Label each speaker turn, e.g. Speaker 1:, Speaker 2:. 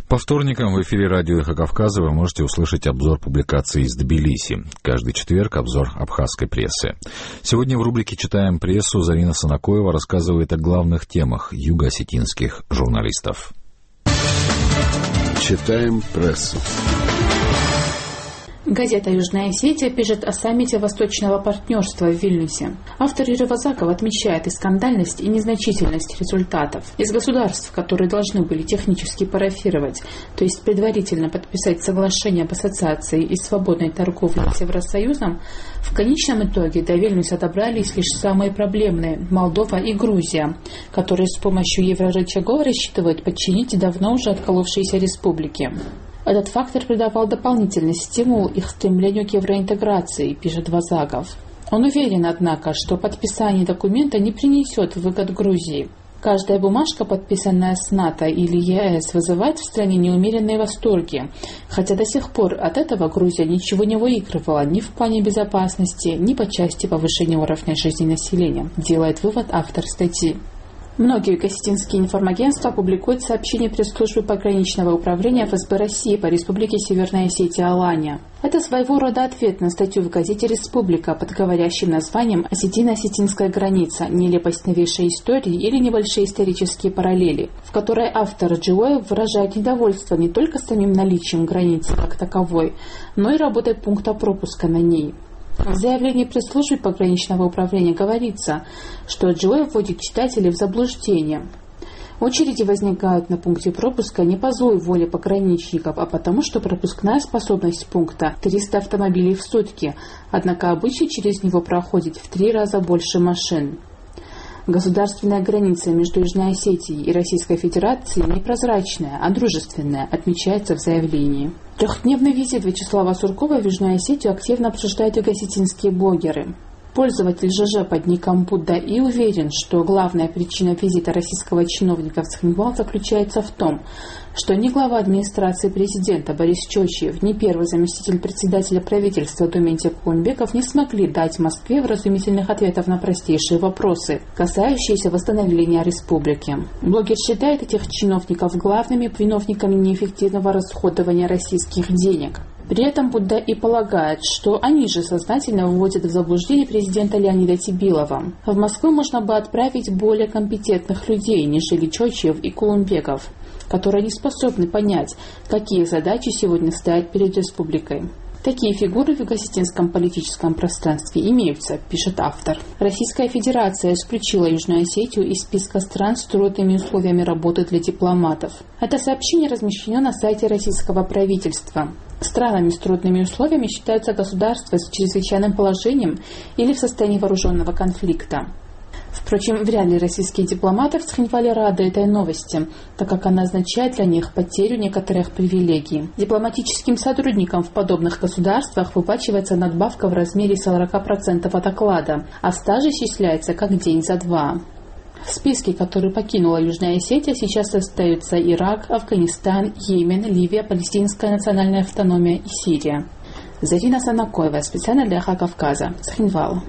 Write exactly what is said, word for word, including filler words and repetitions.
Speaker 1: По вторникам в эфире радио «Эхо Кавказа» вы можете услышать обзор публикаций из Тбилиси. Каждый четверг обзор абхазской прессы. Сегодня в рубрике «Читаем прессу» Зарина Санакоева рассказывает о главных темах юго-осетинских журналистов.
Speaker 2: Читаем прессу.
Speaker 3: Газета «Южная Осетия» пишет о саммите Восточного партнерства в Вильнюсе. Автор Юрий Вазаков отмечает и скандальность, и незначительность результатов. Из государств, которые должны были технически парафировать, то есть предварительно подписать соглашение об ассоциации и свободной торговле с Евросоюзом, в конечном итоге до Вильнюса добрались лишь самые проблемные – Молдова и Грузия, которые с помощью еврорычагов рассчитывают подчинить давно уже отколовшиеся республики. Этот фактор придавал дополнительный стимул их стремлению к евроинтеграции, пишет Вазаков. Он уверен, однако, что подписание документа не принесет выгод Грузии. Каждая бумажка, подписанная с НАТО или ЕС, вызывает в стране неумеренные восторги, хотя до сих пор от этого Грузия ничего не выигрывала ни в плане безопасности, ни по части повышения уровня жизни населения, делает вывод автор статьи. Многие юго-осетинские информагентства публикуют сообщения пресс-службы пограничного управления эф эс бэ России по Республике Северная Осетия Алания. Это своего рода ответ на статью в газете «Республика» под говорящим названием «Осетино-осетинская граница. Нелепость новейшей истории или небольшие исторические параллели», в которой автор Джиоев выражает недовольство не только самим наличием границы как таковой, но и работой пункта пропуска на ней. В заявлении пресс-службы пограничного управления говорится, что Джиоев вводит читателей в заблуждение. Очереди возникают на пункте пропуска не по злой воле пограничников, а потому, что пропускная способность пункта триста автомобилей в сутки, однако обычно через него проходит в три раза больше машин. Государственная граница между Южной Осетией и Российской Федерацией непрозрачная, а дружественная, отмечается в заявлении. Трехдневный визит Вячеслава Суркова в Южную Осетию активно обсуждают юго-осетинские блогеры. Пользователь ЖЖ под ником Будда и уверен, что главная причина визита российского чиновника в Цхинвал заключается в том, что ни глава администрации президента Борис Чочиев, ни первый заместитель председателя правительства Дументий Кулумбеков не смогли дать Москве вразумительных ответов на простейшие вопросы, касающиеся восстановления республики. Блогер считает этих чиновников главными виновниками неэффективного расходования российских денег. При этом Будда и полагает, что они же сознательно вводят в заблуждение президента Леонида Тибилова. В Москву можно бы отправить более компетентных людей, нежели Чочиев и Кулумбеков, которые не способны понять, какие задачи сегодня стоят перед республикой. Такие фигуры в юго-осетинском политическом пространстве имеются, пишет автор. Российская Федерация исключила Южную Осетию из списка стран с трудными условиями работы для дипломатов. Это сообщение размещено на сайте российского правительства. Странами с трудными условиями считаются государства с чрезвычайным положением или в состоянии вооруженного конфликта. Впрочем, вряд ли российские дипломаты в Цхинвале рады этой новости, так как она означает для них потерю некоторых привилегий. Дипломатическим сотрудникам в подобных государствах выплачивается надбавка в размере сорок процентов от оклада, а стаж исчисляется как день за два. В списке, который покинула Южная Осетия, сейчас остаются Ирак, Афганистан, Йемен, Ливия, Палестинская национальная автономия и Сирия. Зарина Санакоева, специально для «Эхо Кавказа», Цхинвал.